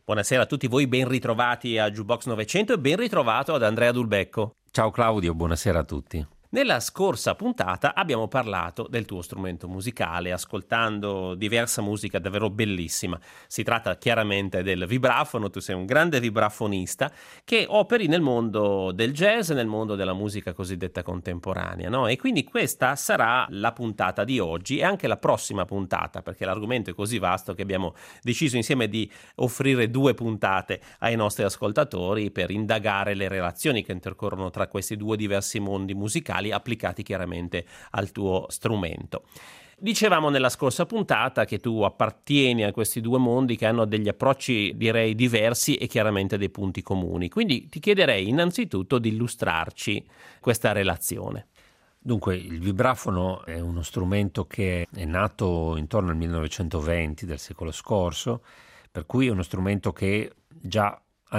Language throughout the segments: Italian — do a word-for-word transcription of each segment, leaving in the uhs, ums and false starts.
Buonasera a tutti voi, ben ritrovati a Jukebox novecento e ben ritrovato ad Andrea Dulbecco. Ciao Claudio, buonasera a tutti. Nella scorsa puntata abbiamo parlato del tuo strumento musicale, ascoltando diversa musica davvero bellissima. Si tratta chiaramente del vibrafono, tu sei un grande vibrafonista che operi nel mondo del jazz e nel mondo della musica cosiddetta contemporanea, no? E quindi questa sarà la puntata di oggi e anche la prossima puntata, perché l'argomento è così vasto che abbiamo deciso insieme di offrire due puntate ai nostri ascoltatori per indagare le relazioni che intercorrono tra questi due diversi mondi musicali applicati chiaramente al tuo strumento. Dicevamo nella scorsa puntata che tu appartieni a questi due mondi che hanno degli approcci, direi, diversi e chiaramente dei punti comuni. Quindi ti chiederei innanzitutto di illustrarci questa relazione. Dunque, il vibrafono è uno strumento che è nato intorno al millenovecentoventi del secolo scorso, per cui è uno strumento che già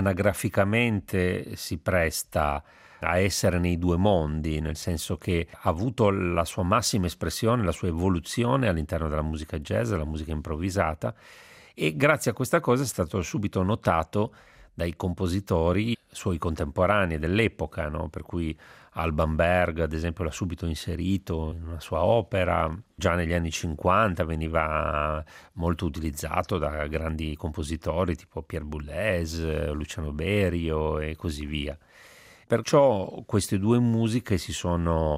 anagraficamente si presta a essere nei due mondi, nel senso che ha avuto la sua massima espressione, la sua evoluzione all'interno della musica jazz, della musica improvvisata, e grazie a questa cosa è stato subito notato dai compositori suoi contemporanei dell'epoca, no? Per cui Alban Berg, ad esempio, l'ha subito inserito in una sua opera. Già negli anni cinquanta veniva molto utilizzato da grandi compositori tipo Pierre Boulez, Luciano Berio e così via. Perciò queste due musiche si sono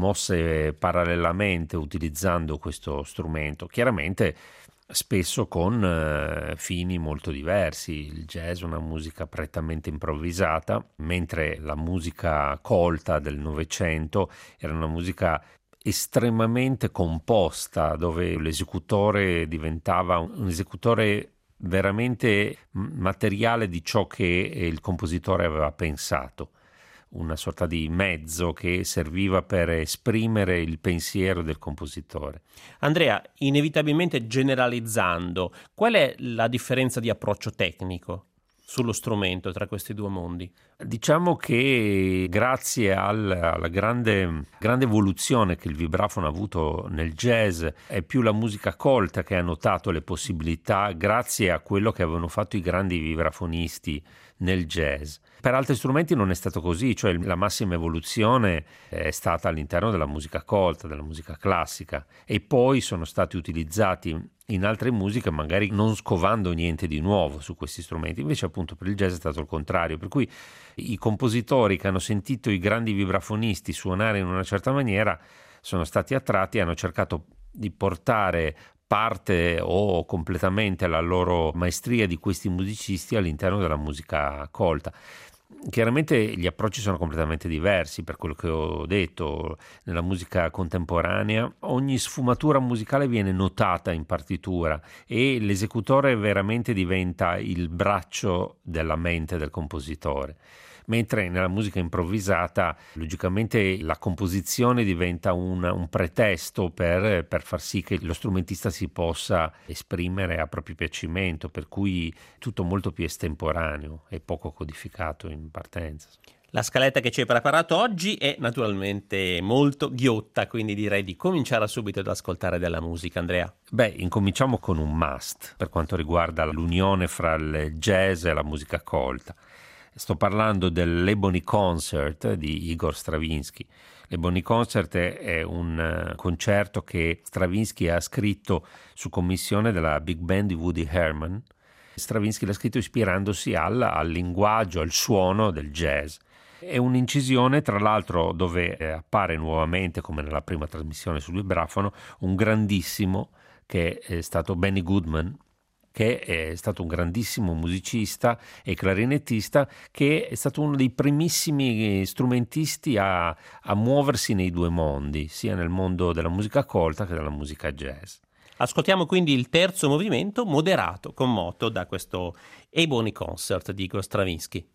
mosse parallelamente utilizzando questo strumento, chiaramente spesso con eh, fini molto diversi. Il jazz è una musica prettamente improvvisata, mentre la musica colta del Novecento era una musica estremamente composta, dove l'esecutore diventava un esecutore veramente materiale di ciò che il compositore aveva pensato, una sorta di mezzo che serviva per esprimere il pensiero del compositore. Andrea, inevitabilmente generalizzando, qual è la differenza di approccio tecnico sullo strumento tra questi due mondi? Diciamo che grazie al, alla grande, grande evoluzione che il vibrafono ha avuto nel jazz, è più la musica colta che ha notato le possibilità grazie a quello che avevano fatto i grandi vibrafonisti nel jazz. Per altri strumenti non è stato così, cioè la massima evoluzione è stata all'interno della musica colta, della musica classica, e poi sono stati utilizzati in altre musiche magari non scovando niente di nuovo su questi strumenti. Invece appunto per il jazz è stato il contrario, per cui i compositori che hanno sentito i grandi vibrafonisti suonare in una certa maniera sono stati attratti e hanno cercato di portare parte o completamente la loro maestria di questi musicisti all'interno della musica colta. Chiaramente gli approcci sono completamente diversi, per quello che ho detto. Nella musica contemporanea ogni sfumatura musicale viene notata in partitura e l'esecutore veramente diventa il braccio della mente del compositore. Mentre nella musica improvvisata, logicamente, la composizione diventa un, un pretesto per, per far sì che lo strumentista si possa esprimere a proprio piacimento, per cui tutto molto più estemporaneo e poco codificato in partenza. La scaletta che ci hai preparato oggi è naturalmente molto ghiotta, quindi direi di cominciare subito ad ascoltare della musica, Andrea. Beh, incominciamo con un must per quanto riguarda l'unione fra il jazz e la musica colta. Sto parlando dell'Ebony Concert di Igor Stravinsky. L'Ebony Concert è un concerto che Stravinsky ha scritto su commissione della Big Band di Woody Herman. Stravinsky l'ha scritto ispirandosi al, al linguaggio, al suono del jazz. È un'incisione, tra l'altro, dove appare nuovamente, come nella prima trasmissione sul vibrafono, un grandissimo che è stato Benny Goodman, che è stato un grandissimo musicista e clarinettista, che è stato uno dei primissimi strumentisti a, a muoversi nei due mondi, sia nel mondo della musica colta che della musica jazz. Ascoltiamo quindi il terzo movimento moderato con moto da questo Ebony Concert di Igor Stravinsky.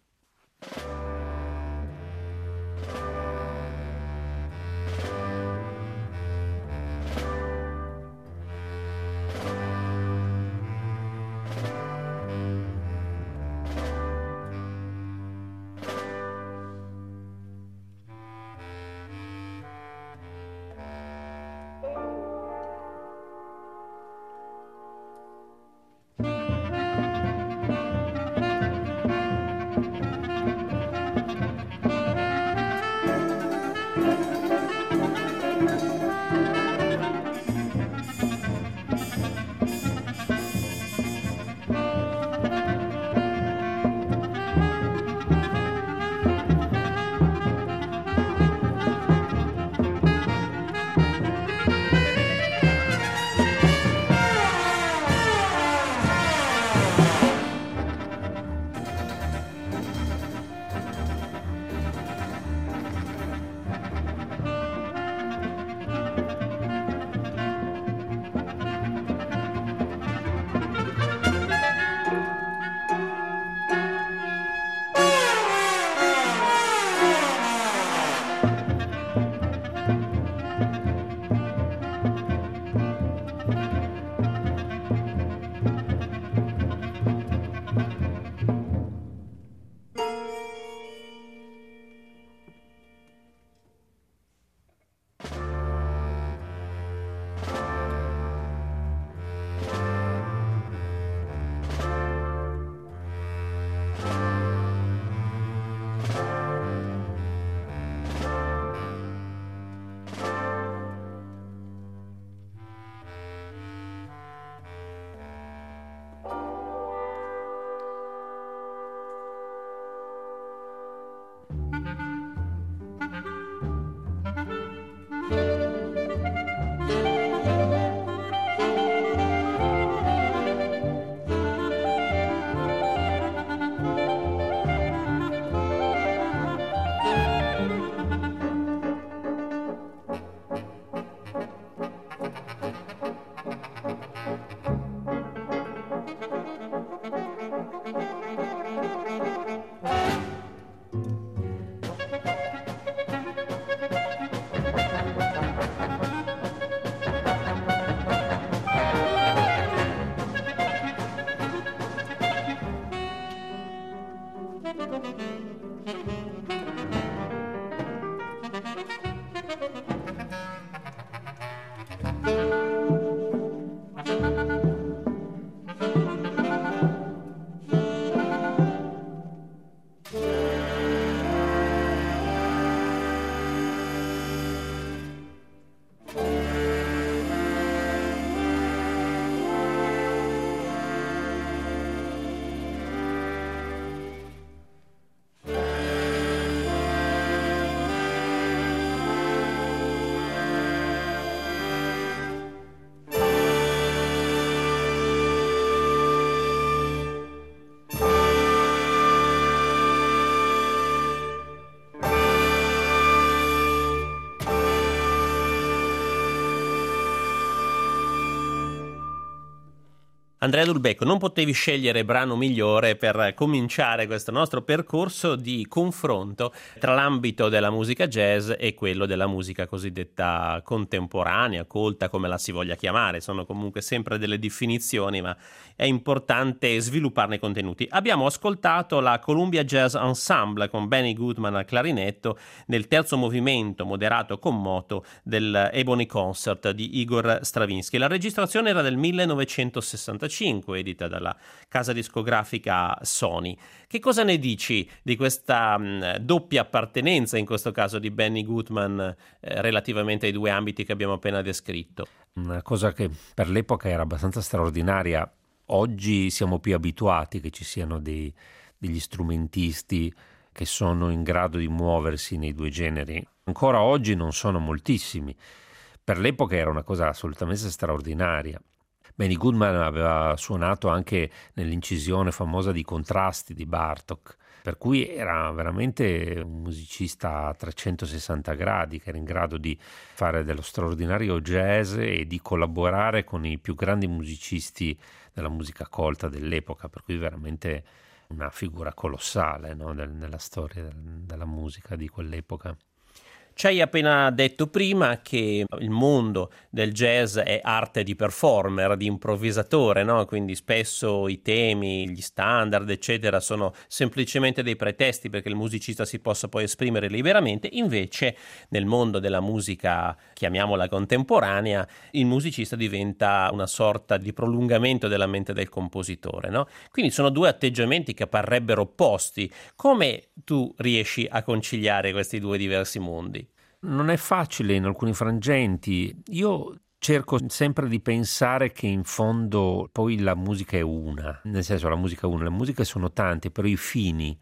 Andrea Dulbecco, non potevi scegliere brano migliore per cominciare questo nostro percorso di confronto tra l'ambito della musica jazz e quello della musica cosiddetta contemporanea, colta, come la si voglia chiamare. Sono comunque sempre delle definizioni, ma è importante svilupparne i contenuti. Abbiamo ascoltato la Columbia Jazz Ensemble con Benny Goodman al clarinetto nel terzo movimento moderato con moto del Ebony Concert di Igor Stravinsky. La registrazione era del millenovecentosessantacinque, edita dalla casa discografica Sony. Che cosa ne dici di questa mh, doppia appartenenza, in questo caso di Benny Goodman, eh, relativamente ai due ambiti che abbiamo appena descritto? Una cosa che per l'epoca era abbastanza straordinaria. Oggi siamo più abituati che ci siano dei, degli strumentisti che sono in grado di muoversi nei due generi. Ancora oggi non sono moltissimi. Per l'epoca era una cosa assolutamente straordinaria. Benny Goodman aveva suonato anche nell'incisione famosa di Contrasti di Bartók, per cui era veramente un musicista a trecentosessanta gradi, che era in grado di fare dello straordinario jazz e di collaborare con i più grandi musicisti della musica colta dell'epoca, per cui veramente una figura colossale, no? Del, nella storia del, della musica di quell'epoca. Ci hai appena detto prima che il mondo del jazz è arte di performer, di improvvisatore, no? Quindi spesso i temi, gli standard, eccetera, sono semplicemente dei pretesti perché il musicista si possa poi esprimere liberamente. Invece nel mondo della musica, chiamiamola contemporanea, il musicista diventa una sorta di prolungamento della mente del compositore, no? Quindi sono due atteggiamenti che parrebbero opposti. Come tu riesci a conciliare questi due diversi mondi? Non è facile in alcuni frangenti. Io cerco sempre di pensare che in fondo poi la musica è una, nel senso la musica è una, le musiche sono tante, però i fini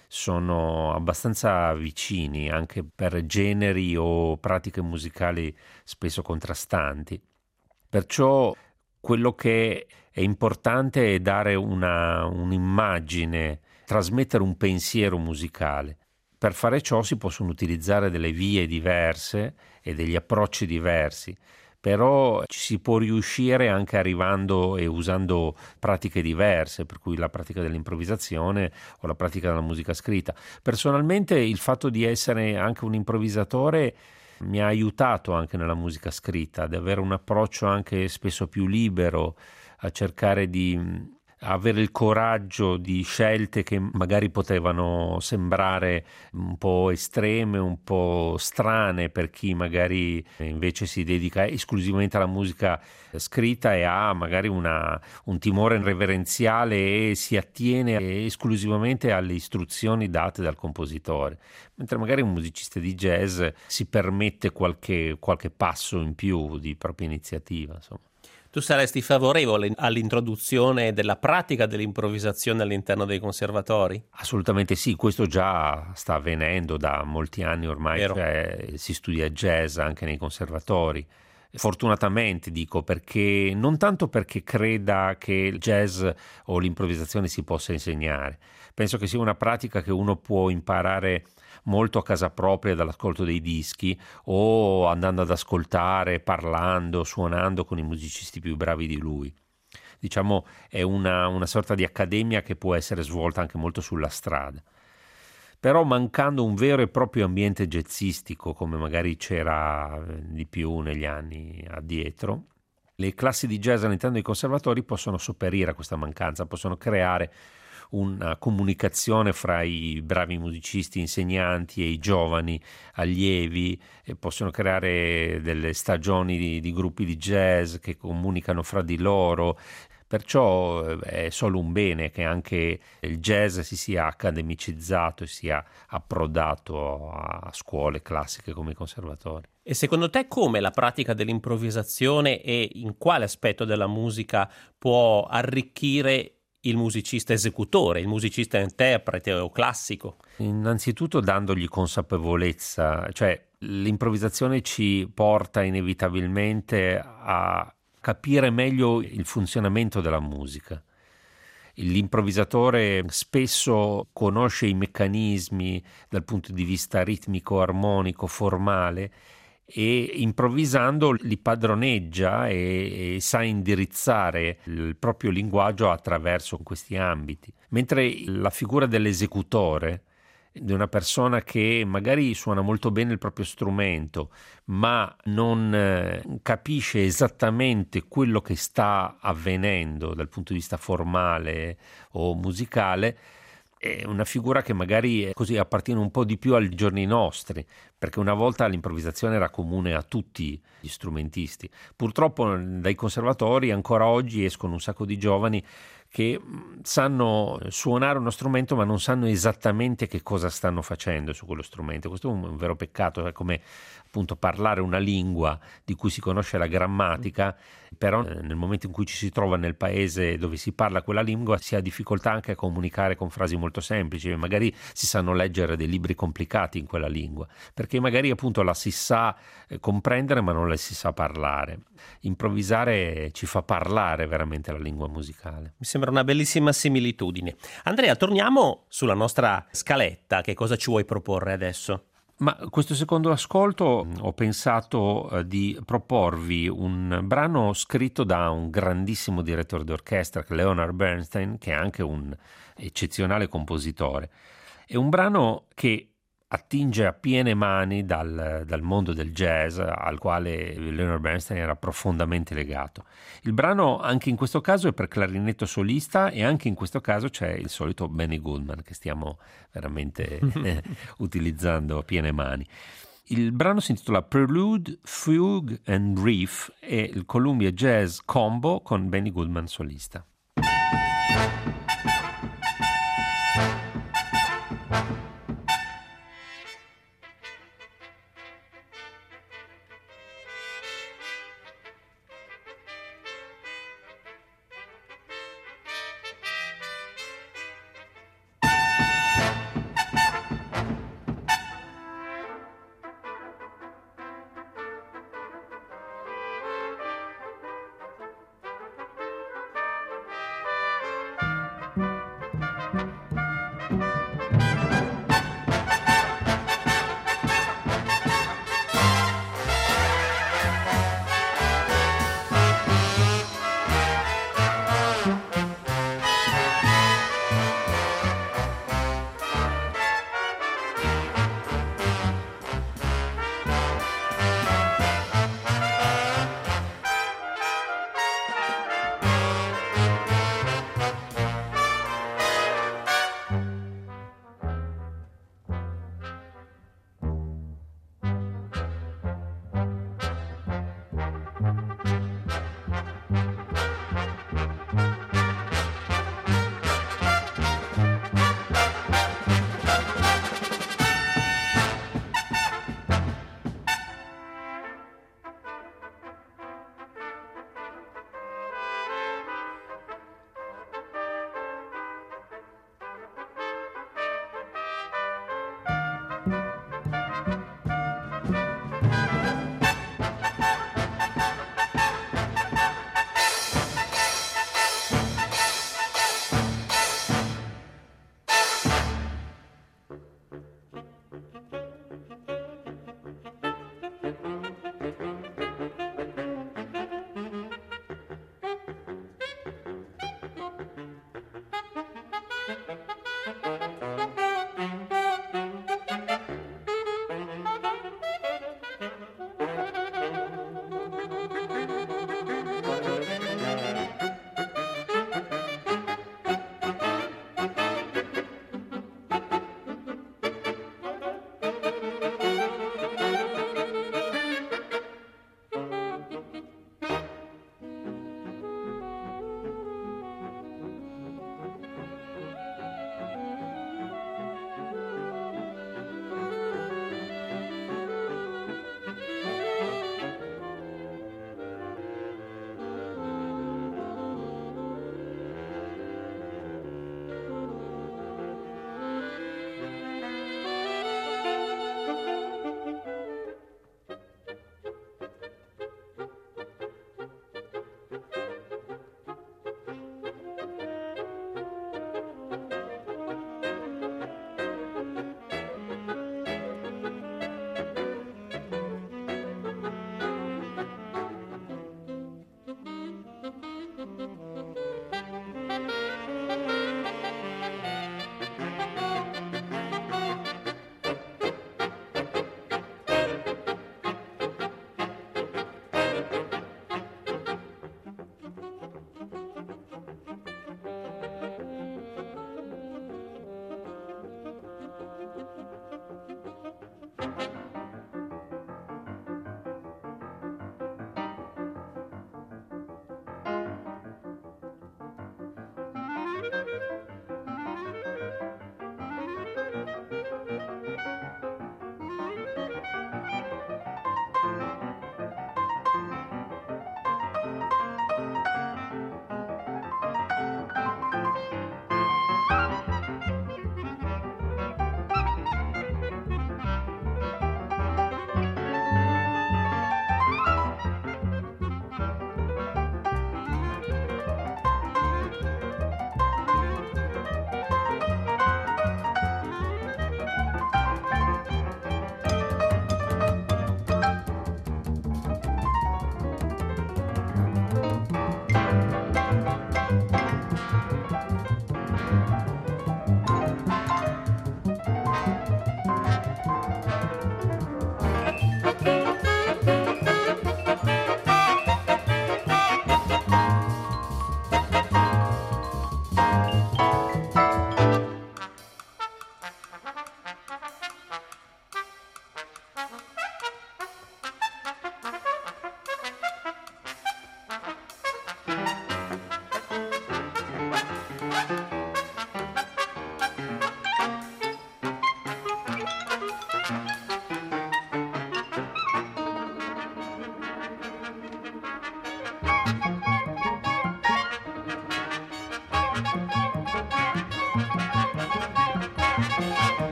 sono abbastanza vicini anche per generi o pratiche musicali spesso contrastanti. Perciò quello che è importante è dare una, un'immagine, trasmettere un pensiero musicale. Per fare ciò si possono utilizzare delle vie diverse e degli approcci diversi, però ci si può riuscire anche arrivando e usando pratiche diverse, per cui la pratica dell'improvvisazione o la pratica della musica scritta. Personalmente il fatto di essere anche un improvvisatore mi ha aiutato anche nella musica scritta, ad avere un approccio anche spesso più libero, a cercare di avere il coraggio di scelte che magari potevano sembrare un po' estreme, un po' strane per chi magari invece si dedica esclusivamente alla musica scritta e ha magari una, un timore reverenziale e si attiene esclusivamente alle istruzioni date dal compositore, mentre magari un musicista di jazz si permette qualche, qualche passo in più di propria iniziativa, insomma. Tu saresti favorevole all'introduzione della pratica dell'improvvisazione all'interno dei conservatori? Assolutamente sì, questo già sta avvenendo da molti anni ormai, cioè, si studia jazz anche nei conservatori. Fortunatamente dico, perché non tanto perché creda che il jazz o l'improvvisazione si possa insegnare, penso che sia una pratica che uno può imparare molto a casa propria dall'ascolto dei dischi o andando ad ascoltare, parlando, suonando con i musicisti più bravi di lui. Diciamo è una, una sorta di accademia che può essere svolta anche molto sulla strada. Però mancando un vero e proprio ambiente jazzistico come magari c'era di più negli anni addietro, le classi di jazz all'interno dei conservatori possono sopperire a questa mancanza, possono creare una comunicazione fra i bravi musicisti, insegnanti e i giovani allievi, e possono creare delle stagioni di, di gruppi di jazz che comunicano fra di loro. Perciò è solo un bene che anche il jazz si sia accademicizzato e sia approdato a scuole classiche come i conservatori. E secondo te come la pratica dell'improvvisazione e in quale aspetto della musica può arricchire il musicista esecutore, il musicista interprete o classico? Innanzitutto dandogli consapevolezza, cioè l'improvvisazione ci porta inevitabilmente a capire meglio il funzionamento della musica. L'improvvisatore spesso conosce i meccanismi dal punto di vista ritmico, armonico, formale, e improvvisando li padroneggia e, e sa indirizzare il proprio linguaggio attraverso questi ambiti. Mentre la figura dell'esecutore, di una persona che magari suona molto bene il proprio strumento, ma non eh, capisce esattamente quello che sta avvenendo dal punto di vista formale o musicale, è una figura che magari è così appartiene un po' di più ai giorni nostri, perché una volta l'improvvisazione era comune a tutti gli strumentisti. Purtroppo dai conservatori ancora oggi escono un sacco di giovani che sanno suonare uno strumento ma non sanno esattamente che cosa stanno facendo su quello strumento. Questo è un, un vero peccato, è come appunto parlare una lingua di cui si conosce la grammatica, però eh, nel momento in cui ci si trova nel paese dove si parla quella lingua si ha difficoltà anche a comunicare con frasi molto semplici, magari si sanno leggere dei libri complicati in quella lingua, perché magari appunto la si sa eh, comprendere ma non la si sa parlare. Improvvisare ci fa parlare veramente la lingua musicale. Mi sembra una bellissima similitudine. Andrea, torniamo sulla nostra scaletta. Che cosa ci vuoi proporre adesso? Ma questo secondo ascolto ho pensato eh, di proporvi un brano scritto da un grandissimo direttore d'orchestra, Leonard Bernstein, che è anche un eccezionale compositore. È un brano che attinge a piene mani dal, dal mondo del jazz al quale Leonard Bernstein era profondamente legato. Il brano anche in questo caso è per clarinetto solista e anche in questo caso c'è il solito Benny Goodman che stiamo veramente eh, utilizzando a piene mani. Il brano si intitola Prelude, Fugue and Riff e il Columbia Jazz Combo con Benny Goodman solista.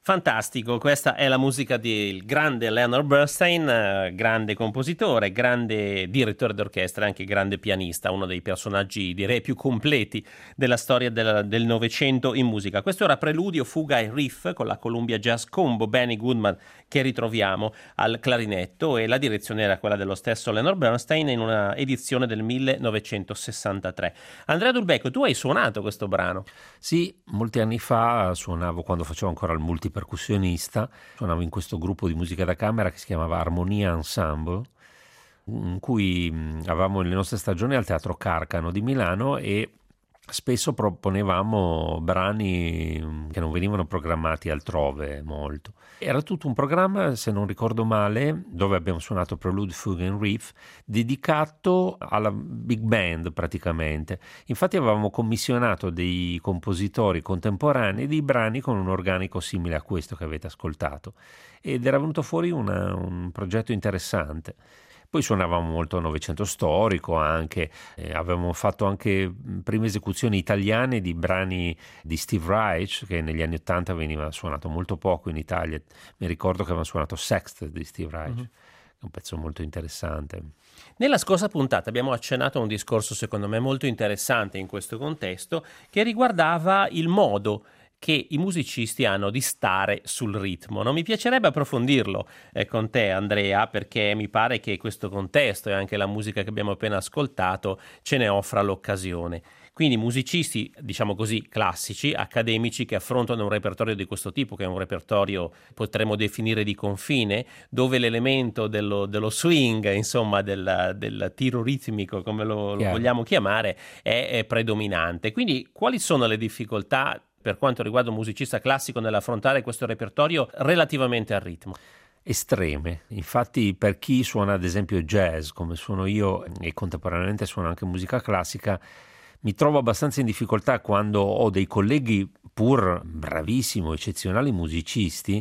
Fantastico, questa è la musica del grande Leonard Bernstein, eh, grande compositore, grande direttore d'orchestra e anche grande pianista, uno dei personaggi direi più completi della storia del, del Novecento in musica. Questo era Preludio, Fuga e Riff con la Columbia Jazz Combo, Benny Goodman che ritroviamo al clarinetto, e la direzione era quella dello stesso Leonard Bernstein in una edizione del millenovecentosessantatré. Andrea Dulbecco, tu hai suonato questo brano? Sì, molti anni fa suonavo, quando facevo ancora il multipercussionista, suonavo in questo gruppo di musica da camera che si chiamava Armonia Ensemble, in cui avevamo le nostre stagioni al Teatro Carcano di Milano e spesso proponevamo brani che non venivano programmati altrove molto. Era tutto un programma, se non ricordo male, dove abbiamo suonato Prelude, Fugue and Riff, dedicato alla big band praticamente. Infatti avevamo commissionato dei compositori contemporanei dei brani con un organico simile a questo che avete ascoltato, ed era venuto fuori una, un progetto interessante. Poi suonavamo molto Novecento storico anche, eh, avevamo fatto anche prime esecuzioni italiane di brani di Steve Reich, che negli anni Ottanta veniva suonato molto poco in Italia. Mi ricordo che avevamo suonato Sextet di Steve Reich, uh-huh. un pezzo molto interessante. Nella scorsa puntata abbiamo accennato a un discorso secondo me molto interessante in questo contesto, che riguardava il modo che i musicisti hanno di stare sul ritmo. Non mi piacerebbe approfondirlo eh, con te, Andrea, perché mi pare che questo contesto e anche la musica che abbiamo appena ascoltato ce ne offra l'occasione. Quindi musicisti, diciamo così, classici, accademici, che affrontano un repertorio di questo tipo, che è un repertorio potremmo definire di confine, dove l'elemento dello, dello swing, insomma del, del tiro ritmico, come lo, lo vogliamo chiamare, è, è predominante. Quindi quali sono le difficoltà per quanto riguarda un musicista classico nell'affrontare questo repertorio relativamente al ritmo? Estreme. Infatti, per chi suona ad esempio jazz come suono io e contemporaneamente suono anche musica classica, mi trovo abbastanza in difficoltà quando ho dei colleghi pur bravissimi, eccezionali musicisti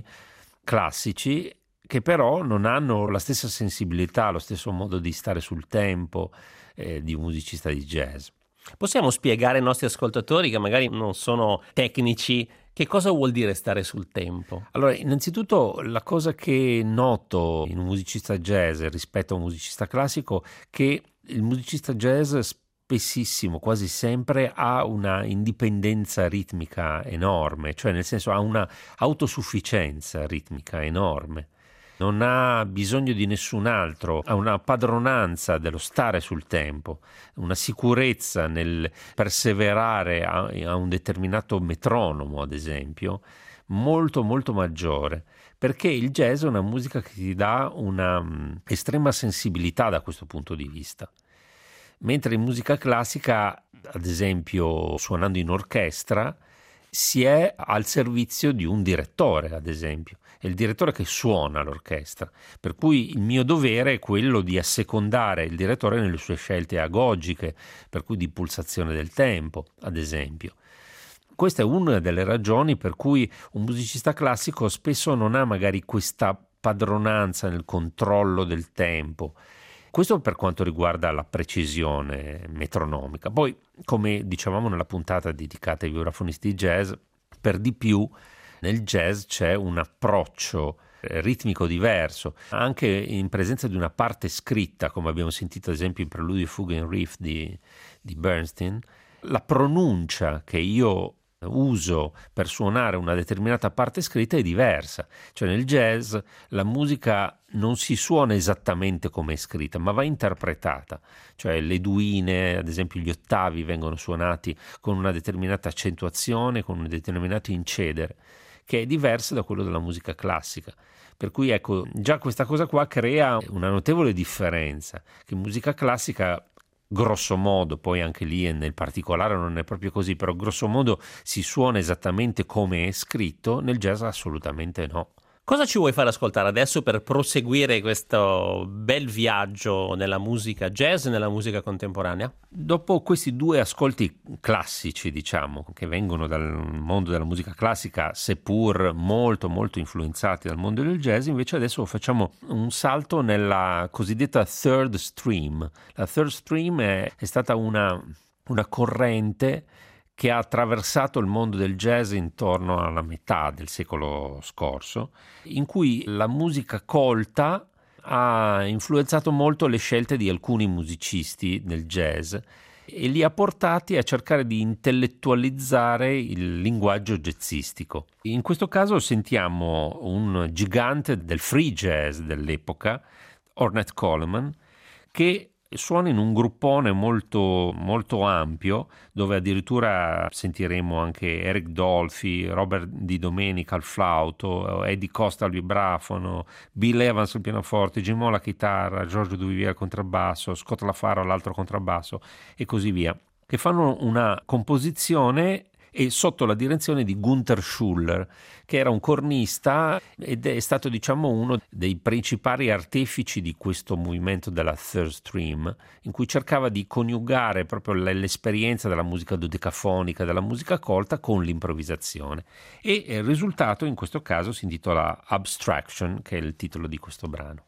classici che però non hanno la stessa sensibilità, lo stesso modo di stare sul tempo eh, di un musicista di jazz. Possiamo spiegare ai nostri ascoltatori, che magari non sono tecnici, che cosa vuol dire stare sul tempo? Allora, innanzitutto la cosa che noto in un musicista jazz rispetto a un musicista classico è che il musicista jazz spessissimo, quasi sempre, ha una indipendenza ritmica enorme, cioè nel senso ha una autosufficienza ritmica enorme. Non ha bisogno di nessun altro, ha una padronanza dello stare sul tempo, una sicurezza nel perseverare a, a un determinato metronomo, ad esempio, molto molto maggiore, perché il jazz è una musica che ti dà una um, estrema sensibilità da questo punto di vista. Mentre in musica classica, ad esempio suonando in orchestra, si è al servizio di un direttore, ad esempio. È il direttore che suona l'orchestra, per cui il mio dovere è quello di assecondare il direttore nelle sue scelte agogiche, per cui di pulsazione del tempo, ad esempio. Questa è una delle ragioni per cui un musicista classico spesso non ha magari questa padronanza nel controllo del tempo. Questo per quanto riguarda la precisione metronomica. Poi, come dicevamo nella puntata dedicata ai vibrafonisti jazz, per di più nel jazz c'è un approccio ritmico diverso, anche in presenza di una parte scritta, come abbiamo sentito ad esempio in Preludio, Fugue and Riff di, di Bernstein. La pronuncia che io uso per suonare una determinata parte scritta è diversa, cioè nel jazz la musica non si suona esattamente come è scritta, ma va interpretata, cioè le duine, ad esempio gli ottavi vengono suonati con una determinata accentuazione, con un determinato incedere, che è diverso da quello della musica classica. Per cui ecco, già questa cosa qua crea una notevole differenza, che in musica classica grosso modo, poi anche lì nel particolare non è proprio così, però grosso modo si suona esattamente come è scritto, nel jazz assolutamente no. Cosa ci vuoi far ascoltare adesso per proseguire questo bel viaggio nella musica jazz e nella musica contemporanea? Dopo questi due ascolti classici, diciamo, che vengono dal mondo della musica classica, seppur molto molto influenzati dal mondo del jazz, invece adesso facciamo un salto nella cosiddetta third stream. La third stream è, è stata una, una corrente che ha attraversato il mondo del jazz intorno alla metà del secolo scorso, in cui la musica colta ha influenzato molto le scelte di alcuni musicisti del jazz e li ha portati a cercare di intellettualizzare il linguaggio jazzistico. In questo caso sentiamo un gigante del free jazz dell'epoca, Ornette Coleman, che suona in un gruppone molto, molto ampio, dove addirittura sentiremo anche Eric Dolphy, Robert Di Domenica al flauto, Eddie Costa al vibrafono, Bill Evans al pianoforte, Jim Moore alla chitarra, Giorgio Duvivier al contrabbasso, Scott LaFaro all'altro contrabbasso e così via, che fanno una composizione e sotto la direzione di Gunther Schuller, che era un cornista ed è stato, diciamo, uno dei principali artefici di questo movimento della third stream, in cui cercava di coniugare proprio l'esperienza della musica dodecafonica, della musica colta, con l'improvvisazione. E il risultato in questo caso si intitola Abstraction, che è il titolo di questo brano.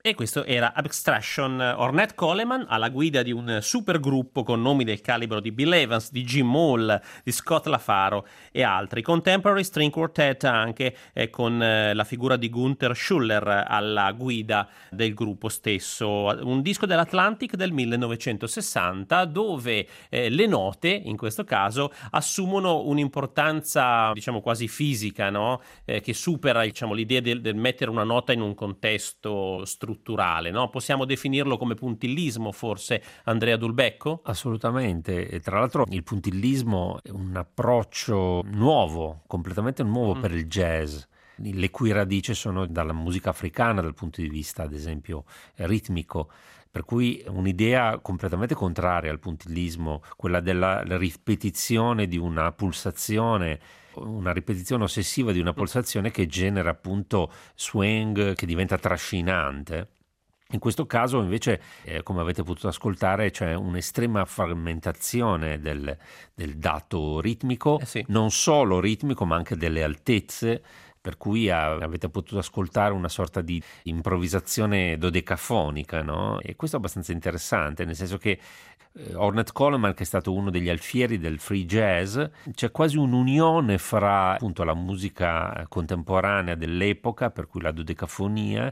E questo era Abstraction. Ornette Coleman alla guida di un supergruppo con nomi del calibro di Bill Evans, di Jim Hall, di Scott LaFaro e altri. Contemporary String Quartet anche eh, con eh, la figura di Gunther Schuller alla guida del gruppo stesso. Un disco dell'Atlantic del millenovecentosessanta dove eh, le note, in questo caso, assumono un'importanza, diciamo, quasi fisica, no? Eh, che supera, diciamo, l'idea del, del mettere una nota in un contesto strutturale. strutturale, no? Possiamo definirlo come puntillismo, forse, Andrea Dulbecco? Assolutamente, e tra l'altro il puntillismo è un approccio nuovo, completamente nuovo mm. per il jazz, le cui radici sono dalla musica africana dal punto di vista, ad esempio, ritmico. Per cui un'idea completamente contraria al puntillismo, quella della ripetizione di una pulsazione, una ripetizione ossessiva di una pulsazione che genera appunto swing, che diventa trascinante. In questo caso invece, eh, come avete potuto ascoltare, c'è un'estrema frammentazione del, del dato ritmico, eh sì. non solo ritmico ma anche delle altezze, per cui avete potuto ascoltare una sorta di improvvisazione dodecafonica, no? E questo è abbastanza interessante, nel senso che eh, Ornette Coleman, che è stato uno degli alfieri del free jazz, c'è quasi un'unione fra appunto la musica contemporanea dell'epoca, per cui la dodecafonia,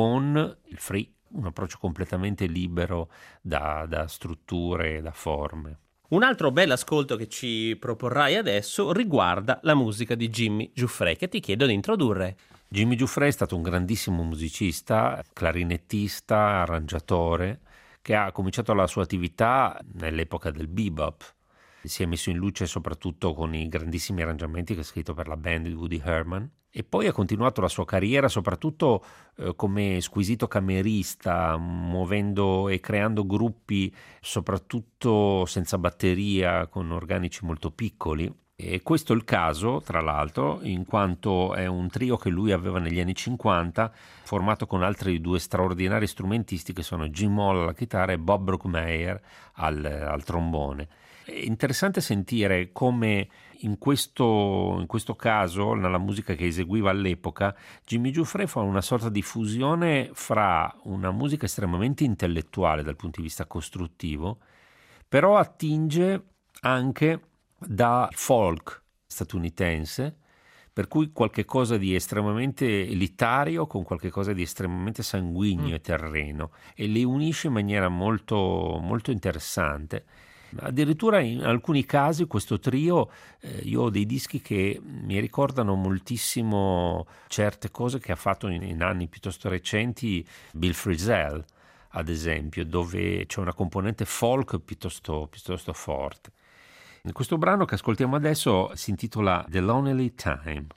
con il free, un approccio completamente libero da, da strutture, da forme. Un altro bel ascolto che ci proporrai adesso riguarda la musica di Jimmy Giuffre, che ti chiedo di introdurre. Jimmy Giuffre è stato un grandissimo musicista, clarinettista, arrangiatore, che ha cominciato la sua attività nell'epoca del bebop. Si è messo in luce soprattutto con i grandissimi arrangiamenti che ha scritto per la band di Woody Herman, e poi ha continuato la sua carriera soprattutto eh, come squisito camerista, muovendo e creando gruppi soprattutto senza batteria, con organici molto piccoli. E questo è il caso, tra l'altro, in quanto è un trio che lui aveva negli anni cinquanta, formato con altri due straordinari strumentisti che sono Jim Hall alla chitarra e Bob Brookmeyer al, al trombone. È interessante sentire come in questo, in questo caso, nella musica che eseguiva all'epoca, Jimmy Giuffre fa una sorta di fusione fra una musica estremamente intellettuale dal punto di vista costruttivo, però attinge anche da folk statunitense, per cui qualche cosa di estremamente elitario con qualche cosa di estremamente sanguigno mm. e terreno, e li unisce in maniera molto, molto interessante. Addirittura in alcuni casi questo trio, eh, io ho dei dischi che mi ricordano moltissimo certe cose che ha fatto in, in anni piuttosto recenti Bill Frisell, ad esempio, dove c'è una componente folk piuttosto, piuttosto forte. Questo brano che ascoltiamo adesso si intitola The Lonely Time.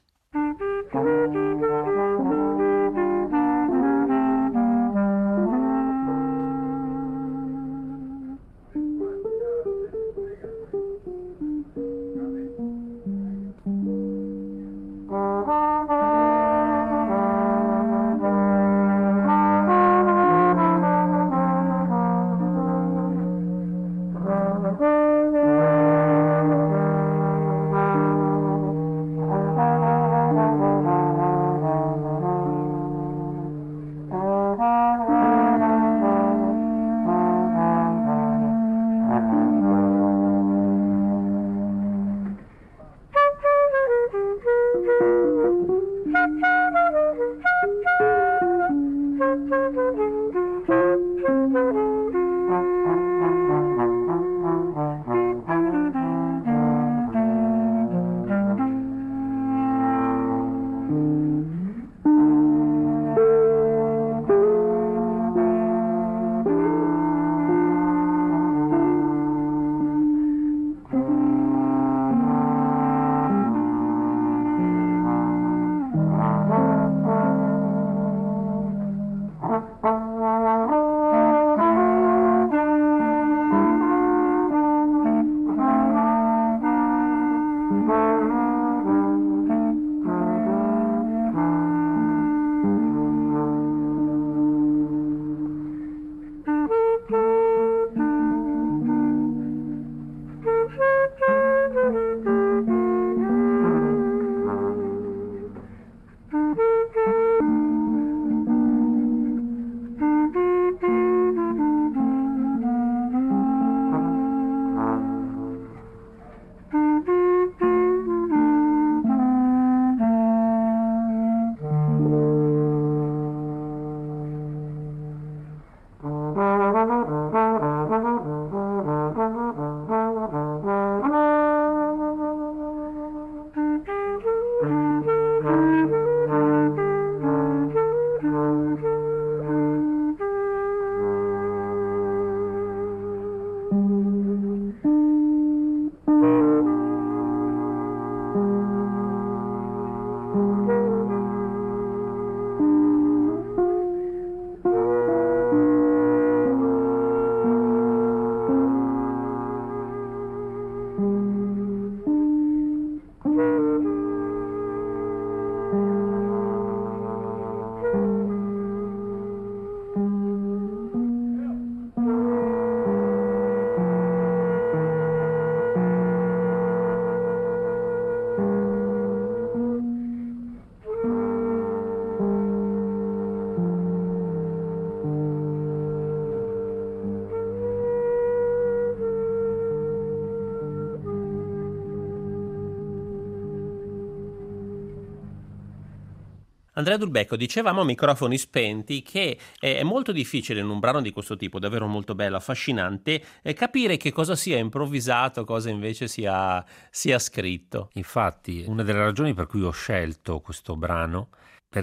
Andrea Dulbecco, dicevamo a microfoni spenti che è molto difficile in un brano di questo tipo, davvero molto bello, affascinante, eh, capire che cosa sia improvvisato, cosa invece sia, sia scritto. Infatti, una delle ragioni per cui ho scelto questo brano,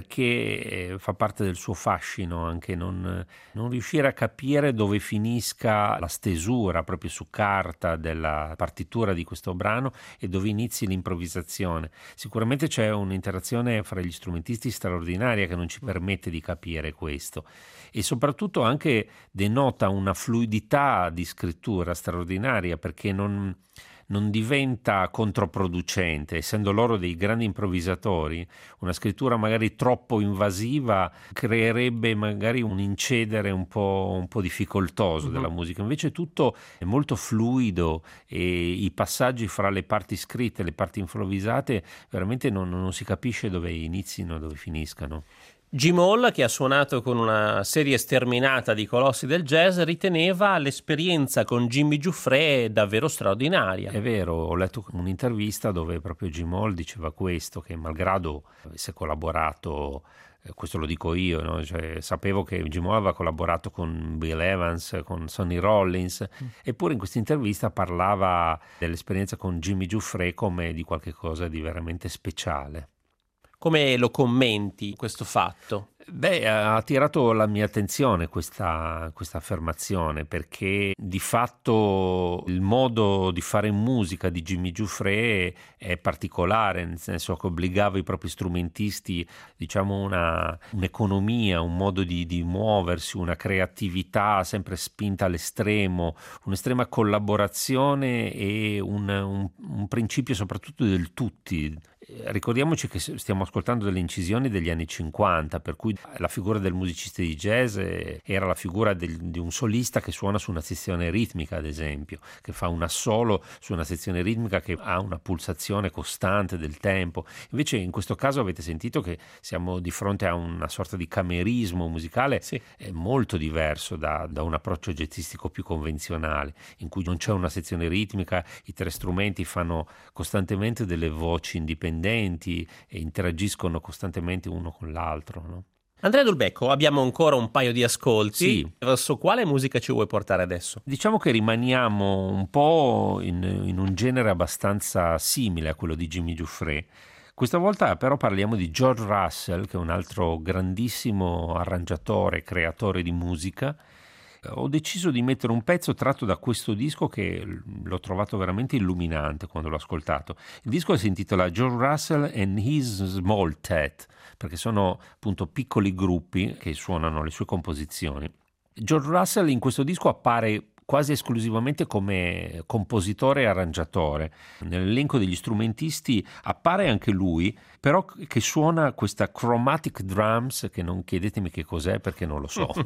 perché fa parte del suo fascino anche non, non riuscire a capire dove finisca la stesura proprio su carta della partitura di questo brano e dove inizi l'improvvisazione. Sicuramente c'è un'interazione fra gli strumentisti straordinaria che non ci permette di capire questo, e soprattutto anche denota una fluidità di scrittura straordinaria, perché non non diventa controproducente, essendo loro dei grandi improvvisatori. Una scrittura magari troppo invasiva creerebbe magari un incedere un po', un po' difficoltoso mm-hmm. della musica, invece tutto è molto fluido e i passaggi fra le parti scritte e le parti improvvisate veramente non, non si capisce dove inizino e dove finiscano. Jim Hall, che ha suonato con una serie sterminata di colossi del jazz, riteneva l'esperienza con Jimmy Giuffre davvero straordinaria. È vero, ho letto un'intervista dove proprio Jim Hall diceva questo, che malgrado avesse collaborato, eh, questo lo dico io, no? Cioè, sapevo che Jim Hall aveva collaborato con Bill Evans, con Sonny Rollins, mm. eppure in questa intervista parlava dell'esperienza con Jimmy Giuffre come di qualcosa di veramente speciale. Come lo commenti questo fatto? Beh, ha attirato la mia attenzione questa, questa affermazione, perché di fatto il modo di fare musica di Jimmy Giuffre è particolare, nel senso che obbligava i propri strumentisti, diciamo, una, un'economia, un modo di, di muoversi, una creatività sempre spinta all'estremo, un'estrema collaborazione e un, un, un principio soprattutto del tutti. Ricordiamoci che stiamo ascoltando delle incisioni degli anni cinquanta, per cui la figura del musicista di jazz era la figura del, di un solista che suona su una sezione ritmica, ad esempio, che fa un assolo su una sezione ritmica che ha una pulsazione costante del tempo. Invece in questo caso avete sentito che siamo di fronte a una sorta di camerismo musicale sì. È molto diverso da, da un approccio jazzistico più convenzionale, in cui non c'è una sezione ritmica, i tre strumenti fanno costantemente delle voci indipendenti e interagiscono costantemente uno con l'altro, no? Andrea Dulbecco, abbiamo ancora un paio di ascolti. Sì. Verso quale musica ci vuoi portare adesso? Diciamo che rimaniamo un po' in, in un genere abbastanza simile a quello di Jimmy Giuffre. Questa volta però parliamo di George Russell, che è un altro grandissimo arrangiatore, creatore di musica. Ho deciso di mettere un pezzo tratto da questo disco che l'ho trovato veramente illuminante quando l'ho ascoltato. Il disco si intitola George Russell and His Small Tet, perché sono appunto piccoli gruppi che suonano le sue composizioni. George Russell in questo disco appare quasi esclusivamente come compositore e arrangiatore. Nell'elenco degli strumentisti appare anche lui, però che suona questa chromatic drums, che non chiedetemi che cos'è perché non lo so.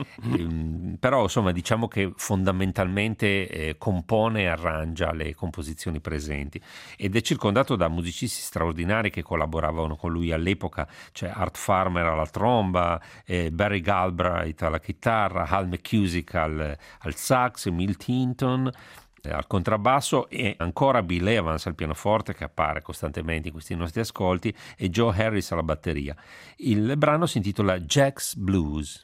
ehm, però insomma diciamo che fondamentalmente eh, compone e arrangia le composizioni presenti, ed è circondato da musicisti straordinari che collaboravano con lui all'epoca. C'è Art Farmer alla tromba, eh, Barry Galbraith alla chitarra, Hal McCusick al, al sax, Milt Hinton al contrabbasso e ancora Bill Evans al pianoforte, che appare costantemente in questi nostri ascolti, e Joe Harris alla batteria. Il brano si intitola Jack's Blues.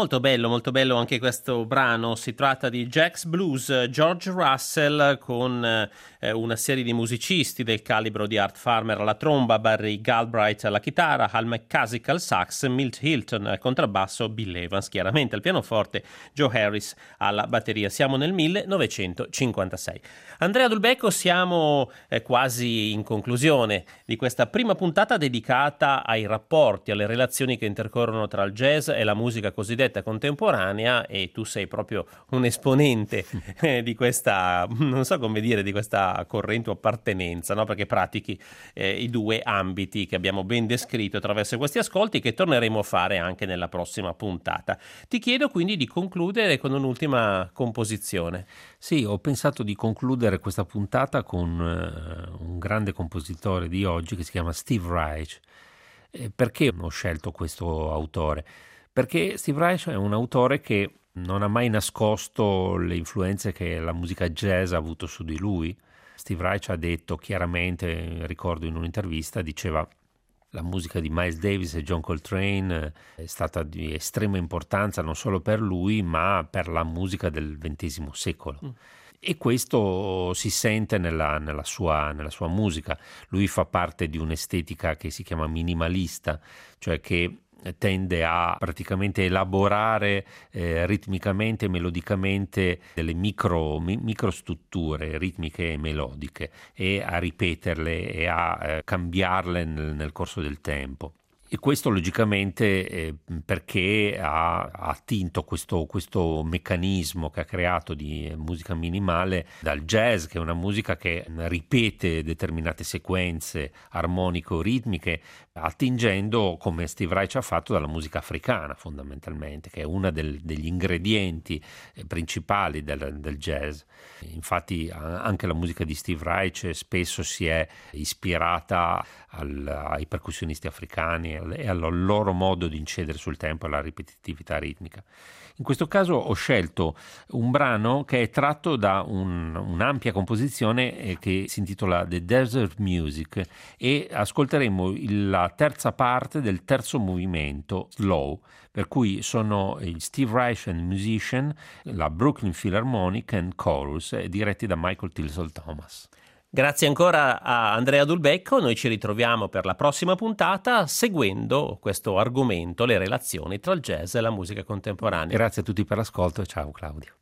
Molto bello, molto bello anche questo brano. Si tratta di Jack's Blues, George Russell con eh, una serie di musicisti del calibro di Art Farmer alla tromba, Barry Galbraith alla chitarra, Hal McCusick al sax, Milt Hilton al contrabbasso, Bill Evans chiaramente al pianoforte, Joe Harris alla batteria. Siamo nel millenovecentocinquantasei. Andrea Dulbecco, siamo eh, quasi in conclusione di questa prima puntata dedicata ai rapporti, alle relazioni che intercorrono tra il jazz e la musica cosiddetta contemporanea, e tu sei proprio un esponente eh, di questa, non so come dire, di questa corrente o appartenenza, no? Perché pratichi eh, i due ambiti che abbiamo ben descritto attraverso questi ascolti, che torneremo a fare anche nella prossima puntata. Ti chiedo quindi di concludere con un'ultima composizione. Sì, ho pensato di concludere questa puntata con uh, un grande compositore di oggi che si chiama Steve Reich. Eh, perché ho scelto questo autore? Perché Steve Reich è un autore che non ha mai nascosto le influenze che la musica jazz ha avuto su di lui. Steve Reich ha detto chiaramente, ricordo in un'intervista, diceva: la musica di Miles Davis e John Coltrane è stata di estrema importanza non solo per lui, ma per la musica del ventesimo secolo. Mm. E questo si sente nella, nella, sua, nella sua musica. Lui fa parte di un'estetica che si chiama minimalista, cioè che tende a praticamente elaborare eh, ritmicamente e melodicamente delle micro, mi, microstrutture ritmiche e melodiche, e a ripeterle e a eh, cambiarle nel, nel corso del tempo. E questo logicamente eh, perché ha, ha attinto questo, questo meccanismo che ha creato di musica minimale dal jazz, che è una musica che ripete determinate sequenze armonico-ritmiche, attingendo, come Steve Reich ha fatto, dalla musica africana fondamentalmente, che è uno del, degli ingredienti principali del, del jazz. Infatti anche la musica di Steve Reich spesso si è ispirata al, ai percussionisti africani e al loro modo di incedere sul tempo e alla ripetitività ritmica. In questo caso ho scelto un brano che è tratto da un, un'ampia composizione che si intitola The Desert Music, e ascolteremo il, la terza parte del terzo movimento, Slow, per cui sono il Steve Reich and Musician, la Brooklyn Philharmonic and Chorus, diretti da Michael Tilson Thomas. Grazie ancora a Andrea Dulbecco. Noi ci ritroviamo per la prossima puntata seguendo questo argomento, le relazioni tra il jazz e la musica contemporanea. Grazie a tutti per l'ascolto e ciao Claudio.